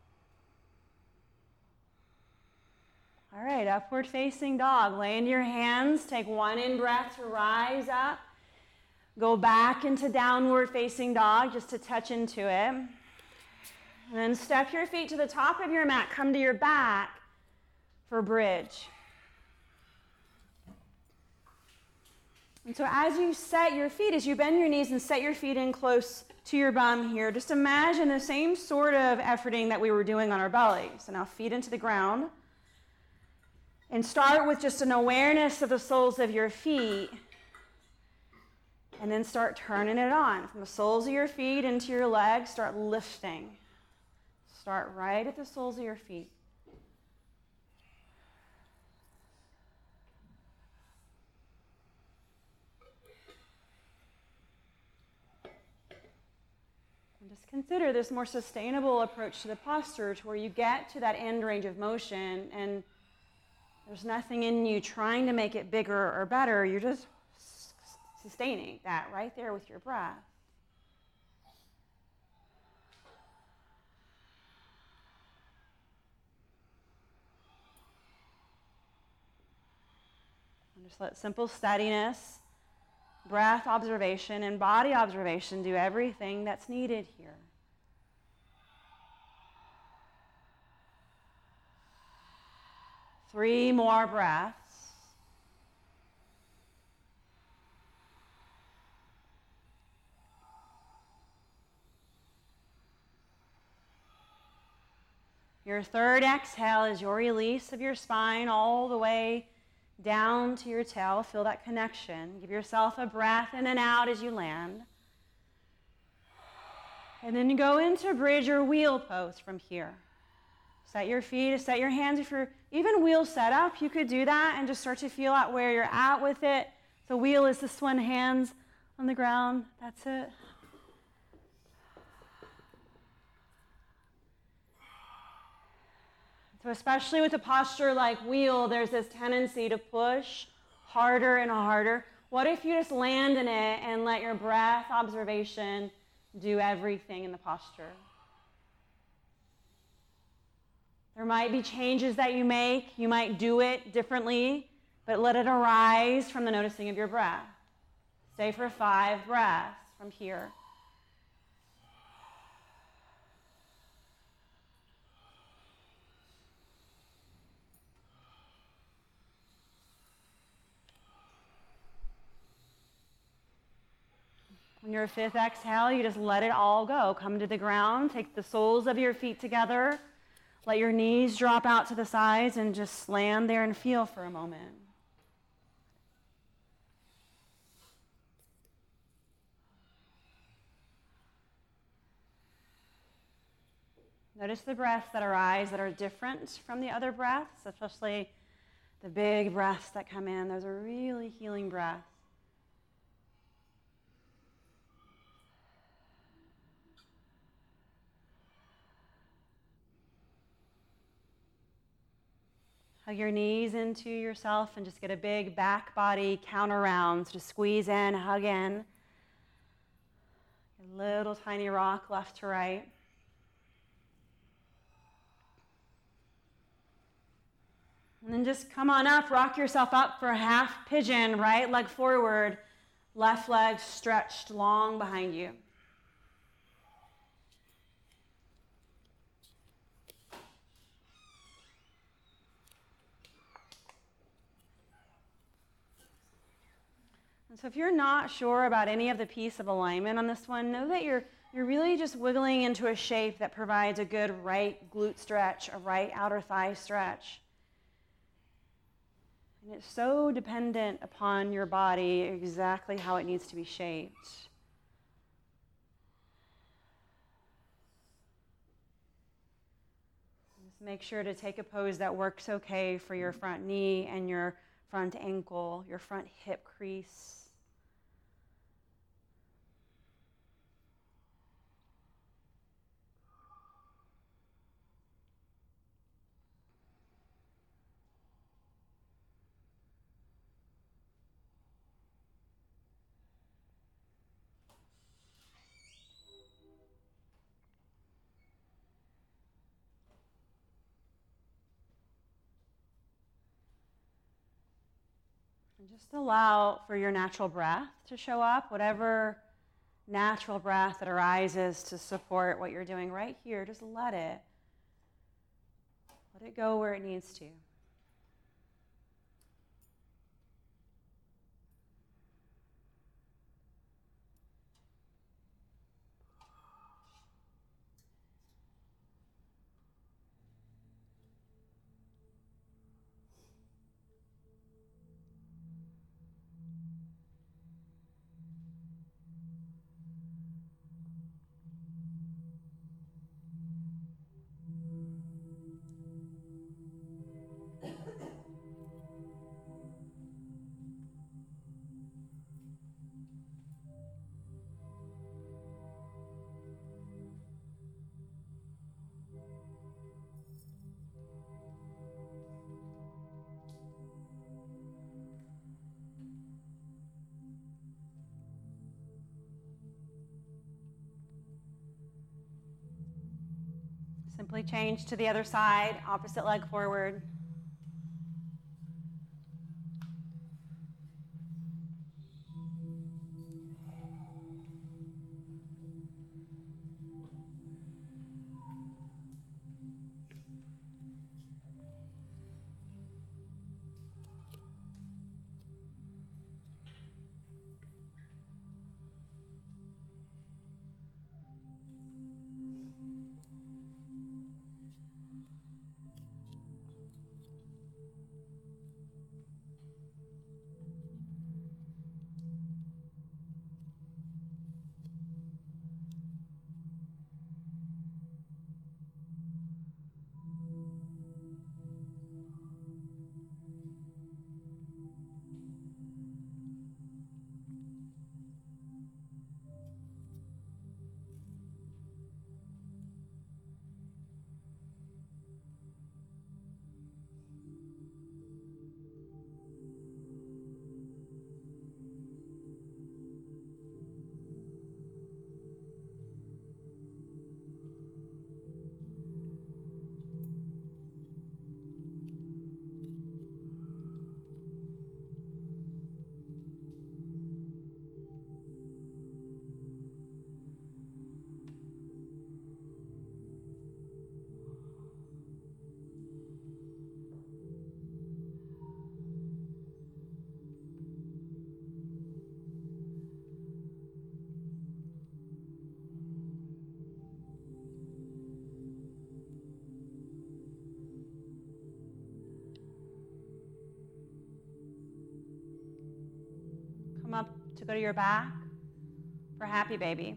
All right, upward facing dog. Lay into your hands. Take one in breath to rise up. Go back into downward facing dog just to touch into it. And then step your feet to the top of your mat. Come to your back for bridge. And so as you set your feet, as you bend your knees and set your feet in close to your bum here, just imagine the same sort of efforting that we were doing on our belly. So now feet into the ground. And start with just an awareness of the soles of your feet. And then start turning it on. From the soles of your feet into your legs, start lifting. Start right at the soles of your feet. Just consider this more sustainable approach to the posture, to where you get to that end range of motion and there's nothing in you trying to make it bigger or better. You're just sustaining that right there with your breath. And just let simple steadiness breath observation and body observation do everything that's needed here. Three more breaths. Your third exhale is your release of your spine all the way down to your tail. Feel that connection. Give yourself a breath in and out as you land. And then you go into bridge or wheel pose from here. Set your feet, set your hands. If you're even wheel setup, you could do that and just start to feel out where you're at with it. The wheel is this one, hands on the ground. That's it. So especially with a posture like wheel, there's this tendency to push harder and harder. What if you just land in it and let your breath observation do everything in the posture? There might be changes that you make. You might do it differently, but let it arise from the noticing of your breath. Stay for five breaths from here. On your fifth exhale, you just let it all go. Come to the ground, take the soles of your feet together, let your knees drop out to the sides, and just land there and feel for a moment. Notice the breaths that arise that are different from the other breaths, especially the big breaths that come in. Those are really healing breaths. Hug your knees into yourself and just get a big back body counter round. So just squeeze in, hug in. A little tiny rock left to right. And then just come on up, rock yourself up for a half pigeon, right leg forward, left leg stretched long behind you. And so if you're not sure about any of the piece of alignment on this one, know that you're you're really just wiggling into a shape that provides a good right glute stretch, a right outer thigh stretch. And it's so dependent upon your body exactly how it needs to be shaped. Just make sure to take a pose that works okay for your front knee and your front ankle, your front hip crease. And just allow for your natural breath to show up, whatever natural breath that arises to support what you're doing right here. Just let it. Let it go where it needs to. Simply change to the other side, opposite leg forward. to go to your back for happy baby.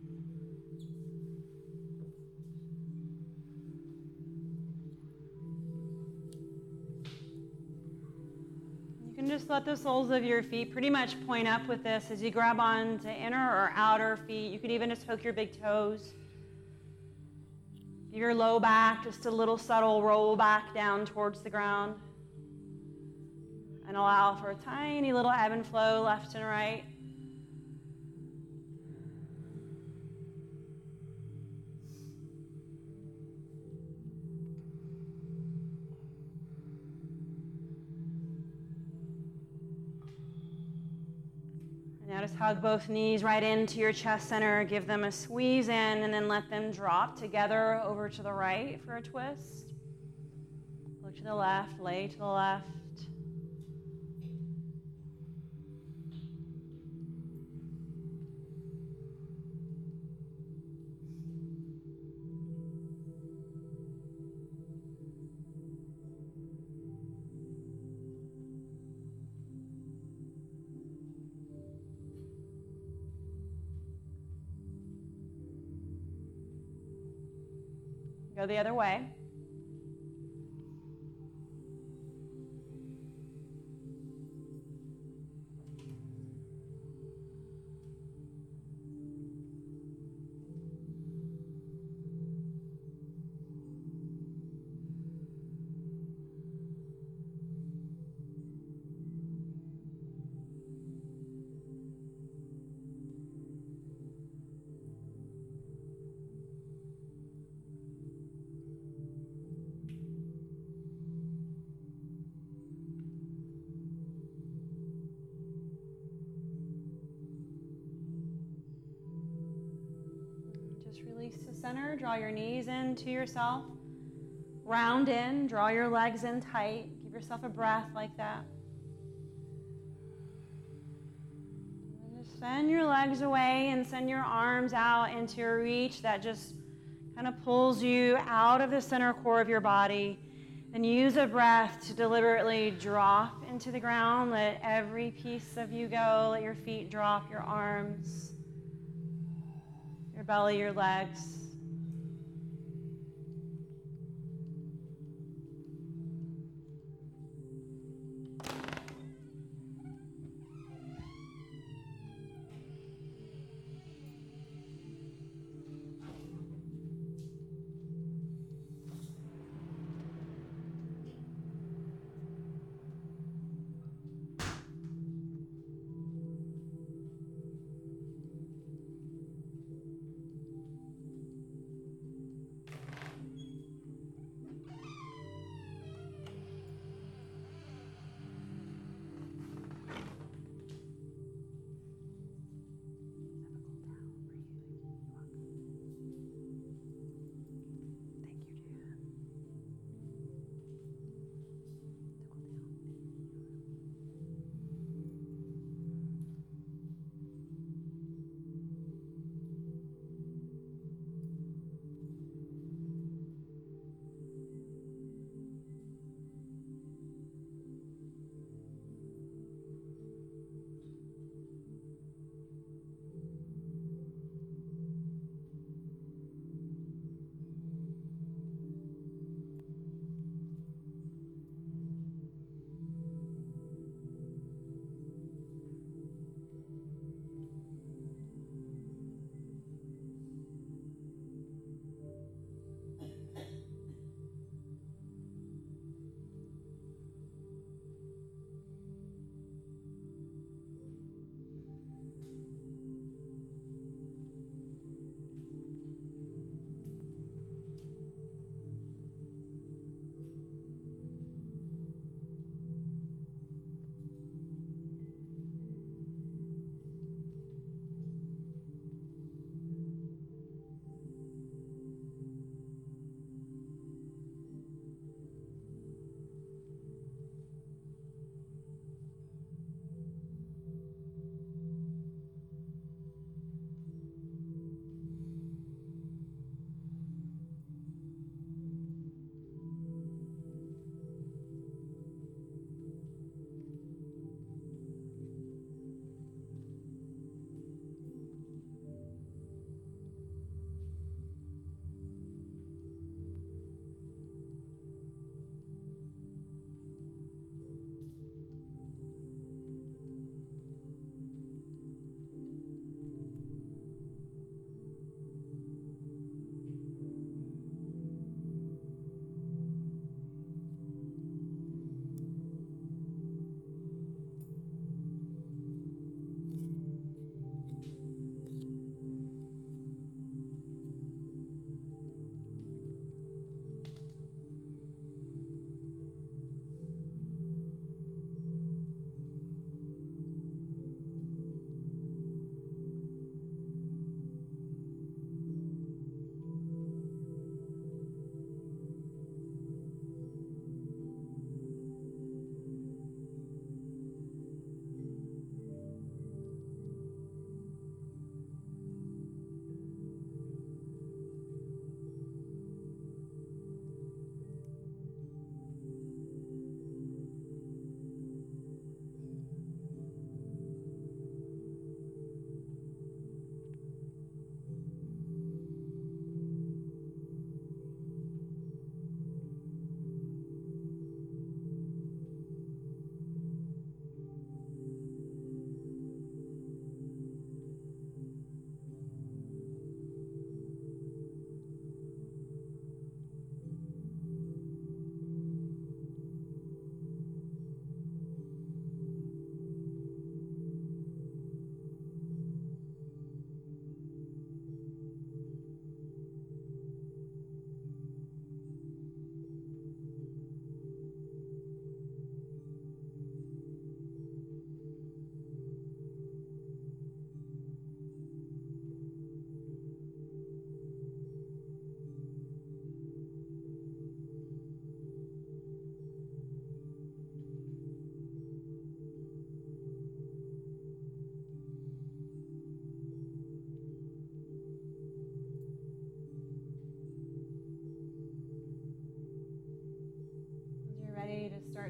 You can just let the soles of your feet pretty much point up with this as you grab on to inner or outer feet. You can even just hook your big toes. Your low back, just a little subtle roll back down towards the ground. And allow for a tiny little ebb and flow left and right. Now just hug both knees right into your chest center. Give them a squeeze in and then let them drop together over to the right for a twist. Look to the left, lay to the left. Go the other way. Release to center, draw your knees in to yourself. Round in, draw your legs in tight. Give yourself a breath like that. And just send your legs away and send your arms out into a reach that just kind of pulls you out of the center core of your body. And use a breath to deliberately drop into the ground. Let every piece of you go. Let your feet drop, your arms, your belly, your legs.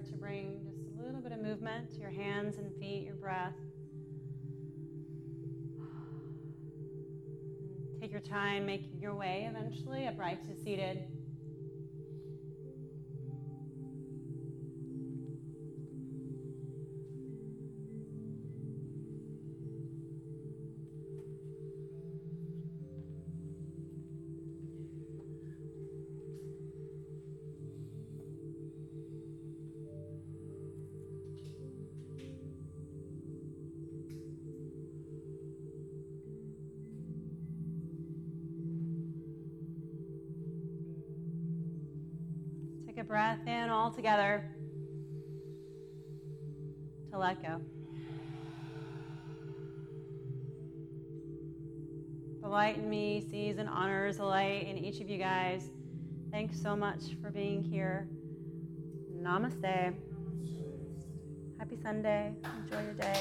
start to bring just a little bit of movement to your hands and feet, your breath. Take your time making your way eventually upright to seated. Take a breath in all together to let go. The light in me sees and honors the light in each of you guys. Thanks so much for being here. Namaste. Happy Sunday. Enjoy your day.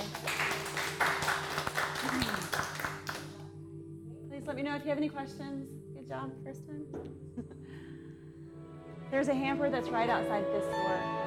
Please let me know if you have any questions. Good job, first time. There's a hamper that's right outside this door.